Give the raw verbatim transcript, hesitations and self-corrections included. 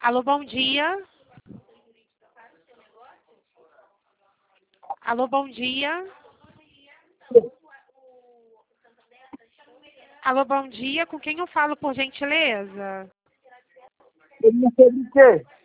Alô, bom dia. Alô, bom dia. Alô, bom dia. Com quem eu falo, por gentileza? Ele não sei de quê?